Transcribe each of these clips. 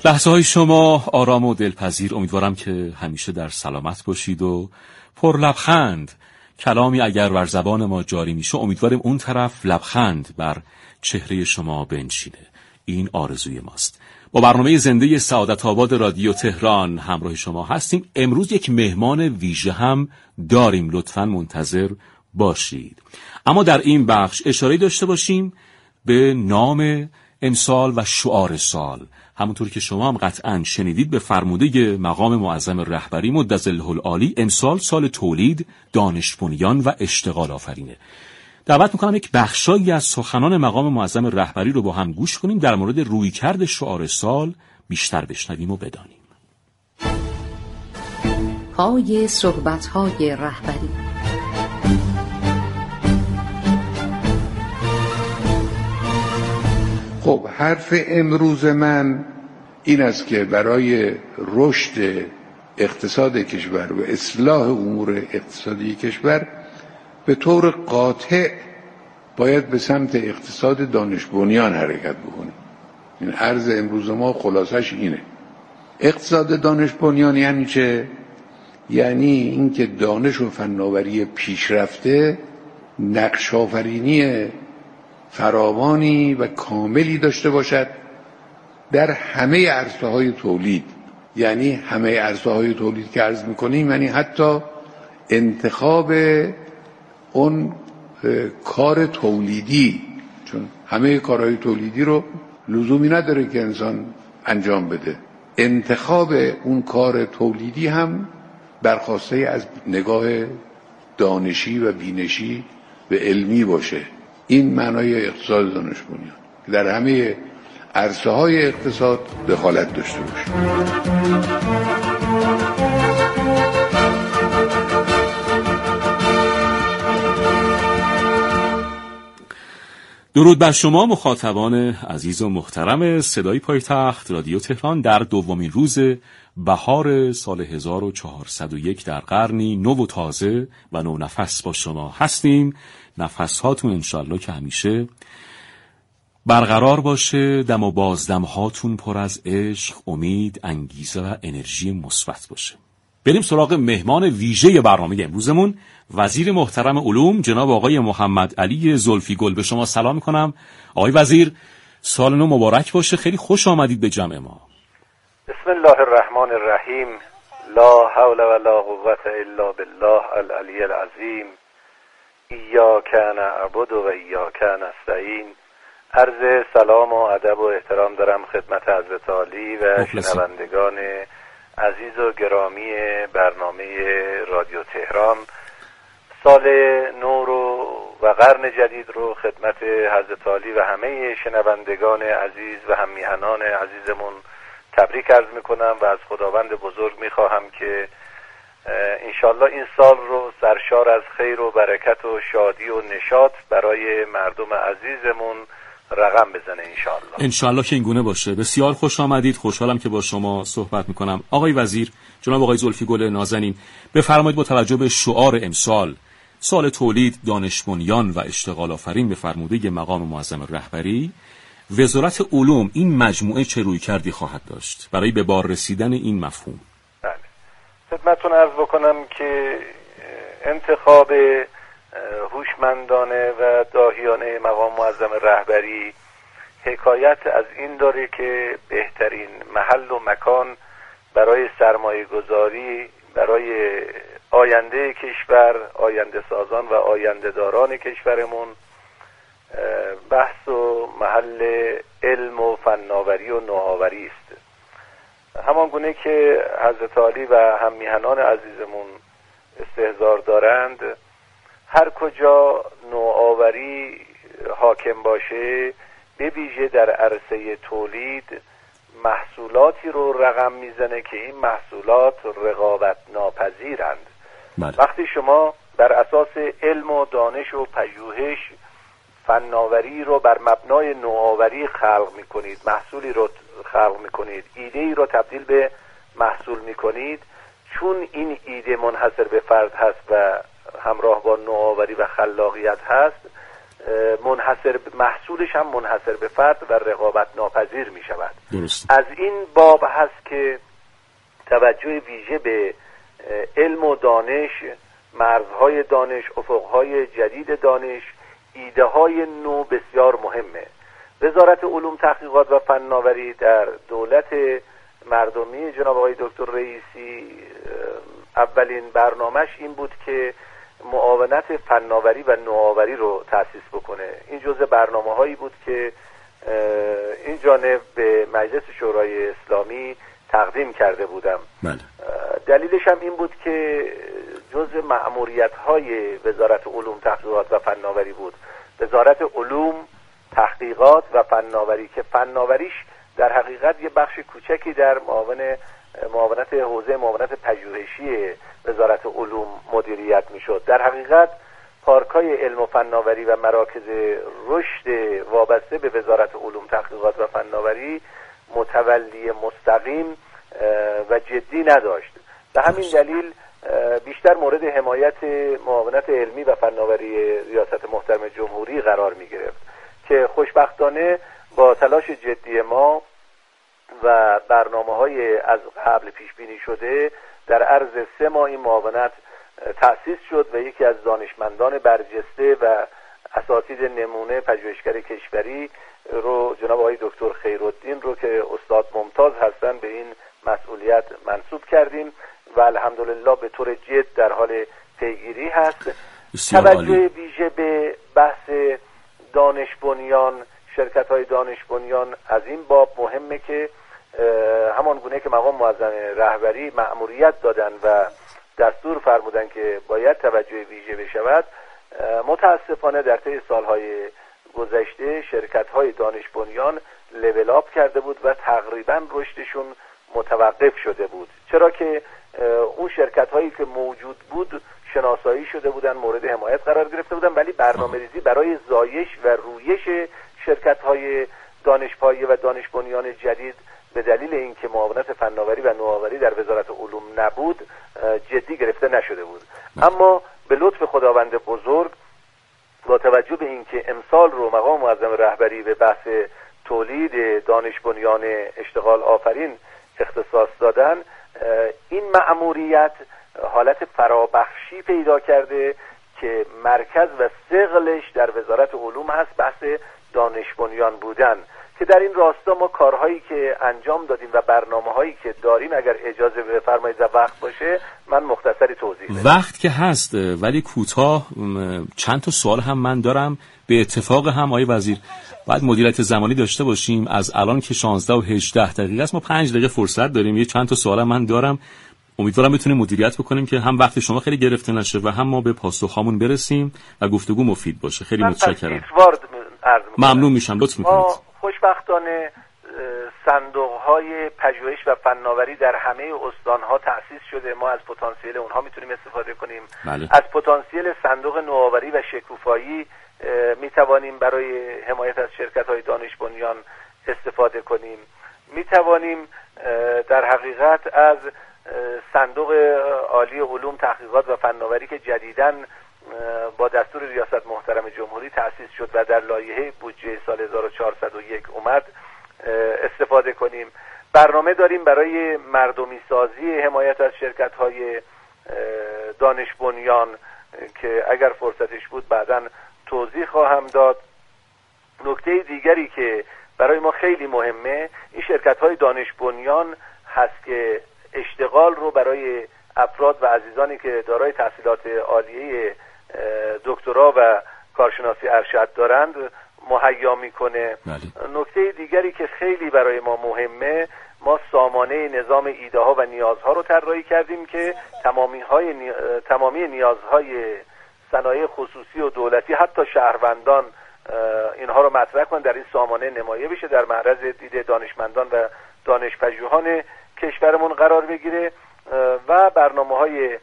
لحظه های شما آرام و دلپذیر. امیدوارم که همیشه در سلامت باشید و پر لبخند. کلامی اگر بر زبان ما جاری میشه امیدواریم اون طرف لبخند بر چهره شما بنشینه. این آرزوی ماست. با برنامه زنده سعادت آباد رادیو تهران همراه شما هستیم. امروز یک مهمان ویژه هم داریم، لطفاً منتظر باشید. اما در این بخش اشاره داشته باشیم به نام امسال و شعار سال. همونطور که شما هم قطعاً شنیدید به فرموده مقام معظم رهبری مدظله العالی، امسال سال تولید، دانش بنیان و اشتغال آفرینه. دعوت میکنم یک بخشایی از سخنان مقام معظم رهبری رو با هم گوش کنیم، در مورد رویکرد شعار سال بیشتر بشنویم و بدانیم. پای صحبت‌های رهبری. خب حرف امروز من این است که برای رشد اقتصاد کشور و اصلاح امور اقتصادی کشور به طور قاطع باید به سمت اقتصاد دانش بنیان حرکت بکنیم. این عرض امروز ما خلاصش اینه. اقتصاد دانش بنیان یعنی چه؟ یعنی اینکه دانش و فناوری پیشرفته نقش آفرینی فراوانی و کاملی داشته باشد در همه عرصه‌های تولید. یعنی همه عرصه‌های تولید که عرض می‌کنیم یعنی حتی انتخاب اون کار تولیدی، چون همه کارهای تولیدی رو لزومی نداره که انسان انجام بده. انتخاب اون کار تولیدی هم برخواسته از نگاه دانشی و بینشی و علمی باشه. این معنای اقتصاد دانش بنیان در همه عرصه‌های اقتصاد دخالت داشته باشه. درود بر شما مخاطبان عزیز و محترم صدای پایتخت رادیو تهران در دومین روز بهار سال 1401 در قرنی نو و تازه و نو نفس با شما هستیم. نفس هاتون انشالله که همیشه برقرار باشه، دم و بازدم هاتون پر از عشق، امید، انگیزه و انرژی مثبت باشه. بریم سراغ مهمان ویژه برنامه امروزمون، وزیر محترم علوم جناب آقای محمد علی زلفیگل. به شما سلام میکنم آقای وزیر، سال نو مبارک باشه. خیلی خوش آمدید به جمع ما. بسم الله الرحمن الرحیم. لا حول ولا قوة الا بالله العلی العظیم. ایاک نعبد و ایاک نستعین. عرض سلام و ادب و احترام دارم خدمت حضرت عالی و شنوندگان عزیز و گرامی برنامه رادیو تهران. سال نو رو و قرن جدید رو خدمت حضرت عالی و همه شنوندگان عزیز و هم میهنان عزیزمون تبریک عرض میکنم و از خداوند بزرگ میخواهم که انشالله این سال رو سرشار از خیر و برکت و شادی و نشاط برای مردم عزیزمون رقم بزنه انشالله که این گونه باشه. بسیار خوش آمدید، خوشحالم که با شما صحبت میکنم. آقای وزیر، جناب آقای زلفیگل نازنین، بفرمایید با توجه به شعار امسال، سال تولید، دانش بنیان و اشتغال آفرین، به فرموده مقام معظم رهبری، وزارت علوم این مجموعه چه رویکردی خواهد داشت برای به بار رسیدن این مفهوم؟ بله، خدمتتون عرض بکنم که انتخاب هوشمندانه و داهیانه مقام معظم رهبری حکایت از این داره که بهترین محل و مکان برای سرمایه گذاری برای آینده کشور، آینده سازان و آینده داران کشورمون بحث و محل علم و فناوری و نوآوری است. همان گونه که حضرت عالی و هم میهنان عزیزمون استحضار دارند، هر کجا نوآوری حاکم باشه، به ویژه در عرصه تولید، محصولاتی رو رقم میزنه که این محصولات رقابت ناپذیرند. وقتی شما بر اساس علم و دانش و پژوهش فناوری رو بر مبنای نوآوری خلق میکنید، محصولی رو خلق میکنید، ایده‌ای رو تبدیل به محصول میکنید، چون این ایده منحصر به فرد هست و همراه با نوآوری و خلاقیت هست، محصولش هم منحصر به فرد و رقابت ناپذیر می شود. درست. از این باب هست که توجه ویژه به علم و دانش، مرزهای دانش، افقهای جدید دانش، ایده های نو بسیار مهمه. وزارت علوم تحقیقات و فناوری در دولت مردمی جناب آقای دکتر رئیسی اولین برنامهش این بود که معاونت فناوری و نوآوری رو تأسیس بکنه. این جزء برنامه‌هایی بود که این جانب به مجلس شورای اسلامی تقدیم کرده بودم. بله. دلیلش هم این بود که جزء مأموریت‌های وزارت علوم تحقیقات و فناوری بود. وزارت علوم تحقیقات و فناوری که فناوریش در حقیقت یه بخش کوچکی در معاونت حوزه معاونت پژوهشی وزارت علوم مدیریت میشد. در حقیقت پارک‌های علم و فناوری و مراکز رشد وابسته به وزارت علوم تحقیقات و فناوری متولی مستقیم و جدی نداشت. به همین دلیل بیشتر مورد حمایت معاونت علمی و فناوری ریاست محترم جمهوری قرار می گرفت که خوشبختانه با تلاش جدی ما و برنامه‌های از قبل پیش بینی شده در عرض 3 ماه این معاونت تأسیس شد و یکی از دانشمندان برجسته و اساتید نمونه پژوهشگر کشوری رو جناب آقای دکتر خیرالدین رو که استاد ممتاز هستن به این مسئولیت منصوب کردیم و الحمدلله به طور جد در حال پیگیری هست. توجه ویژه به بحث دانش بنیان، شرکت‌های دانش بنیان از این باب مهمه که همان گونه که مقام معظم رهبری مأموریت دادن و دستور فرمودن که باید توجه ویژه بشود، متاسفانه در طی سالهای گذشته شرکت‌های دانش بنیان لول آپ کرده بود و تقریبا رشدشون متوقف شده بود، چرا که اون شرکت‌هایی که موجود بود شناسایی شده بودن، مورد حمایت قرار گرفته بودن، ولی برنامه‌ریزی برای زایش و رویش شرکت‌های دانشپایه و دانش بنیان جدید به دلیل اینکه معاونت فناوری و نوآوری در وزارت علوم نبود جدی گرفته نشده بود. اما به لطف خداوند بزرگ با توجه به اینکه امسال رو مقام معظم رهبری به بحث تولید دانش بنیان اشتغال آفرین اختصاص دادن، این مأموریت حالت فرابخشی پیدا کرده که مرکز و ثقلش در وزارت علوم هست بحث دانش بنیان بودن، که در این راستا ما کارهایی که انجام دادیم و برنامه‌هایی که داریم اگر اجازه بفرمایید و وقت باشه من مختصری توضیح بدم. وقت که هست ولی کوتاه چند تا سوال هم من دارم. به اتفاق هم آقای وزیر باید مدیریت زمانی داشته باشیم، از الان که 16 و 18 دقیقه است ما 5 دقیقه فرصت داریم. یه چند تا سوال هم من دارم، امیدوارم بتونیم مدیریت بکنیم که هم وقت شما خیلی گرفته نشه و هم ما به پاسخامون برسیم و گفتگو مفید باشه. خیلی متشکرم. ممنون میشم، لطف میکنید. خوشبختانه صندوق‌های پژوهش و فناوری در همه استان‌ها تأسیس شده. ما از پتانسیل اونها میتونیم استفاده کنیم. بله. از پتانسیل صندوق نوآوری و شکوفایی میتوانیم برای حمایت از شرکت‌های دانش بنیان استفاده کنیم. میتوانیم در حقیقت از صندوق عالی علوم تحقیقات و فناوری که جدیداً با دستور ریاست محترم جمهوری تأسیس شد و در لایحه بودجه سال 1401 اومد استفاده کنیم. برنامه داریم برای مردمی سازی حمایت از شرکت‌های دانش بنیان که اگر فرصتش بود بعداً توضیح خواهم داد. نکته دیگری که برای ما خیلی مهمه این شرکت‌های دانش بنیان هست که اشتغال رو برای افراد و عزیزانی که دارای تحصیلات عالیه دکترا و کارشناسی ارشد دارند مهیا میکنه. نکته دیگری که خیلی برای ما مهمه، ما نظام ایده ها و نیازها رو طراحی کردیم که تمامی نیازهای صنایع خصوصی و دولتی حتی شهروندان اینها رو مطرح کنن، در این سامانه نمایه بشه، در معرض دید دانشمندان و دانشپژوهان کشورمون قرار بگیره و برنامه‌های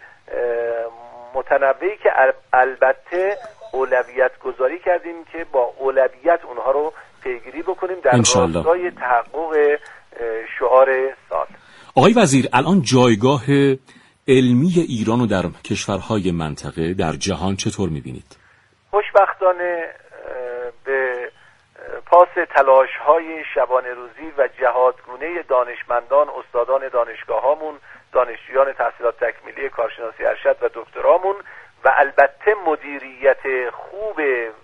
متنوعی که البته اولویت گذاری کردیم که با اولویت اونها رو پیگیری بکنیم در راستای تحقق شعار سال. آقای وزیر، الان جایگاه علمی ایران رو در کشورهای منطقه در جهان چطور می‌بینید؟ خوشبختانه به پاس تلاش‌های شبانه روزی و جهادگونه دانشمندان، استادان دانشگاهامون، دانشجویان تحصیلات تکمیلی کارشناسی ارشد و دکترامون و البته مدیریت خوب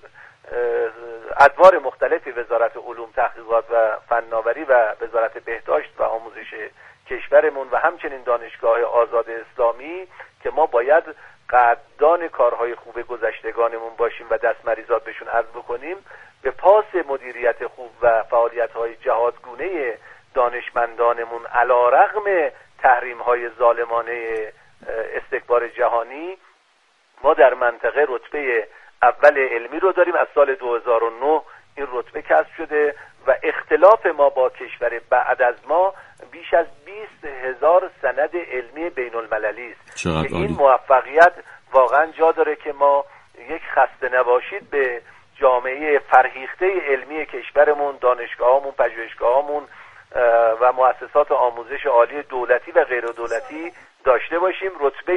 ادوار مختلف وزارت علوم، تحقیقات و فناوری و وزارت بهداشت و آموزش کشورمون و همچنین دانشگاه آزاد اسلامی که ما باید قدردان کارهای خوب گذشتگانمون باشیم و دست مریزات بهشون عرض بکنیم، به پاس مدیریت خوب و فعالیت‌های جهادگونه دانشمندانمون علیرغم تحریم‌های ظالمانه استکبار جهانی ما در منطقه رتبه اول علمی رو داریم. از سال 2009 این رتبه کسب شده و اختلاف ما با کشور بعد از ما بیش از 20,000 سند علمی بین المللی است که این موفقیت واقعا جا داره که ما یک خسته نباشید به جامعه فرهیخته علمی کشورمون، دانشگاهامون، پژوهشگاهامون و مؤسسات آموزش عالی دولتی و غیر دولتی داشته باشیم.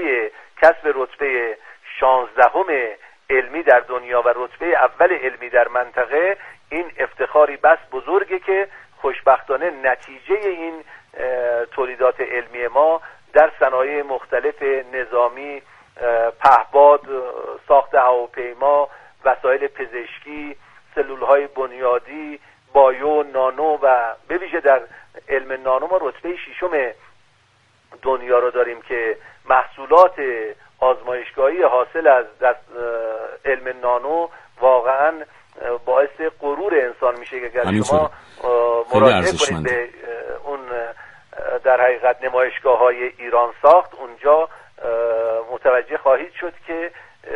کسب رتبه 16 علمی در دنیا و رتبه اول علمی در منطقه، این افتخاری بس بزرگه که خوشبختانه نتیجه این تولیدات علمی ما در صنایع مختلف نظامی، پهپاد، ساخت هواپیما، وسایل پزشکی، سلولهای بنیادی، بایو، نانو و به ویژه در علم نانو ما رتبه 6 دنیا رو داریم که محصولات آزمایشگاهی حاصل از علم نانو واقعا باعث غرور انسان میشه که اگر شما مراجعه کنید به اون در حقیقت نمایشگاه‌های ایران ساخت، اونجا متوجه خواهید شد که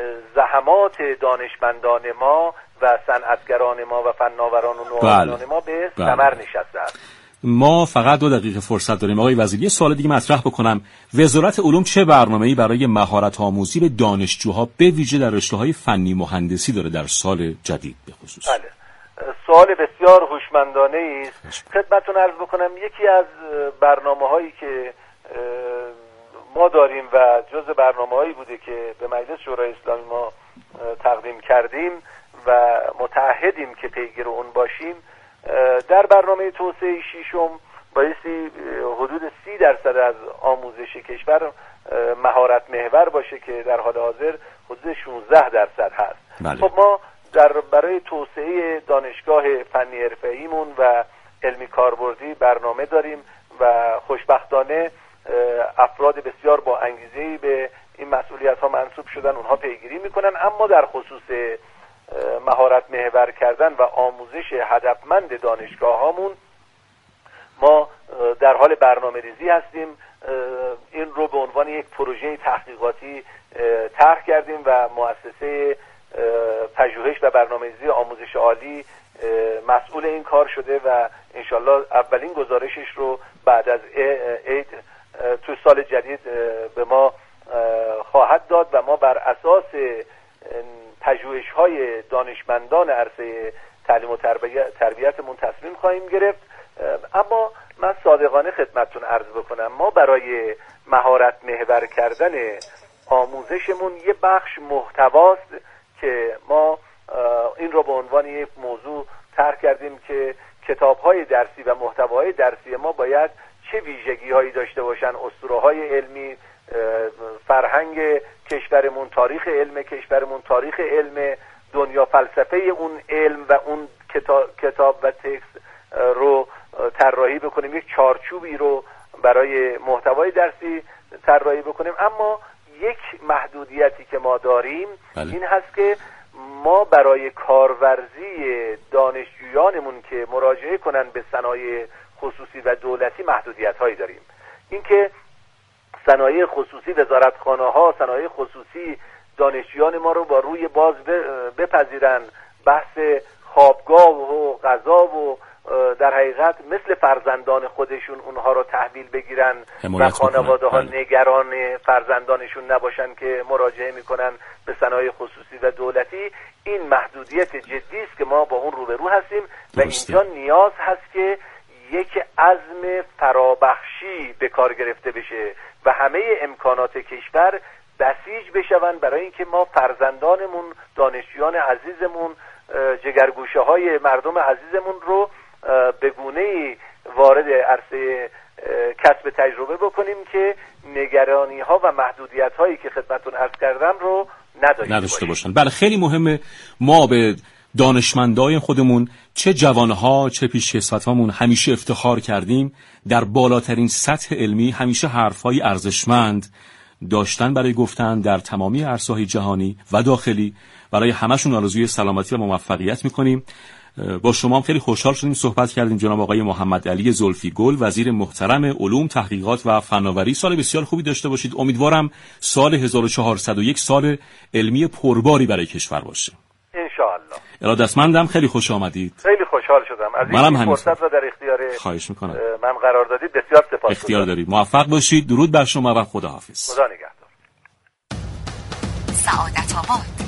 زحمات دانشمندان ما و صنعتگران ما و فناوران و نوآوران ما به ثمر نشسته است. ما فقط 2 دقیقه فرصت داریم آقای وزیر. یه سوال دیگه مطرح بکنم. وزارت علوم چه برنامه‌ای برای مهارت آموزی به دانشجوها به ویژه در رشته‌های فنی مهندسی داره در سال جدید به خصوص؟ بله، سوال بسیار هوشمندانه است. خدمتتون عرض بکنم یکی از برنامه‌هایی که ما داریم و جزء برنامه‌هایی بوده که به مجلس شورای اسلامی ما تقدیم کردیم و متعهدیم که پیگیر اون باشیم، در برنامه توسعه 6 بایستی حدود 30% از آموزش کشور مهارت محور باشه که در حال حاضر حدود 16% هست. بله. خب ما برای توسعه دانشگاه فنی حرفه‌ایمون و علمی کاربردی برنامه داریم و خوشبختانه افراد بسیار با انگیزه‌ای به این مسئولیت‌ها منصوب شدن، اونها پیگیری میکنن. اما در خصوص مهارت محور کردن و آموزش هدفمند دانشگاه‌هامون ما در حال برنامه‌ریزی هستیم. این رو به عنوان یک پروژه تحقیقاتی طرح کردیم و مؤسسه پژوهش و برنامه‌ریزی آموزش عالی مسئول این کار شده و انشالله اولین گزارشش رو بعد از عید تو سال جدید به ما خواهد داد و ما بر اساس پژوهش‌های دانشمندان عرصه تعلیم و تربیتمون تصمیم خواهیم گرفت. اما من صادقانه خدمتتون عرض بکنم ما برای مهارت محور کردن آموزشمون یه بخش محتواست که ما این رو به عنوان یک موضوع طرح کردیم که کتاب‌های درسی و محتواهای درسی ما باید چه ویژگی‌هایی داشته باشن، اسطوره‌های علمی، فرهنگ کشورمون، تاریخ علم کشورمون، تاریخ علم دنیا، فلسفه اون علم و اون کتاب و تکست رو طراحی بکنیم، یک چارچوبی رو برای محتوای درسی طراحی بکنیم. اما یک محدودیتی که ما داریم این هست که ما برای کارورزی دانشجویانمون که مراجعه کنن به صنایع خصوصی و دولتی محدودیت‌هایی داریم. اینکه صنایع خصوصی، وزارتخانه‌ها، صنایع خصوصی دانشجویان ما رو با روی باز بپذیرن، بحث خوابگاه و غذا و در حقیقت مثل فرزندان خودشون اونها رو تحویل بگیرن و خانواده‌ها نگران فرزندانشون نباشن که مراجعه میکنن به صنایع خصوصی و دولتی. این محدودیت جدی است که ما با اون روبرو هستیم و اینجا نیاز هست که یک عزم فرابخشی به کار گرفته بشه و همه امکانات کشور بسیج بشون برای اینکه ما فرزندانمون، دانشجویان عزیزمون جگرگوشه های مردم عزیزمون رو به گونه‌ای وارد عرصه کسب تجربه بکنیم که نگرانی ها و محدودیت هایی که خدمتتون عرض کردم رو نداشته باشن. بله، خیلی مهمه ما به دانشمندای خودمون، چه جوانها چه پیشکسوتامون، همیشه افتخار کردیم. در بالاترین سطح علمی همیشه حرفهای ارزشمند داشتن برای گفتن در تمامی عرصه‌های جهانی و داخلی. برای همشون آرزوی سلامتی و موفقیت میکنیم. با شما هم خیلی خوشحال شدیم صحبت کردیم. جناب آقای محمد علی زلفی گل، وزیر محترم علوم، تحقیقات و فناوری، سال بسیار خوبی داشته باشید. امیدوارم سال 1401 سال علمی پرباری برای کشور باشه ان شاء الله. ارادتمندم، خیلی خوش آمدید. خیلی خوشحال شدم از این فرصت رو در اختیار خواهش میکنم من قرار دادید. بسیار سپاسگزارم. اختیار دارید. موفق باشید. درود بر شما و خداحافظ. خدا نگهدار. سعادت آباد.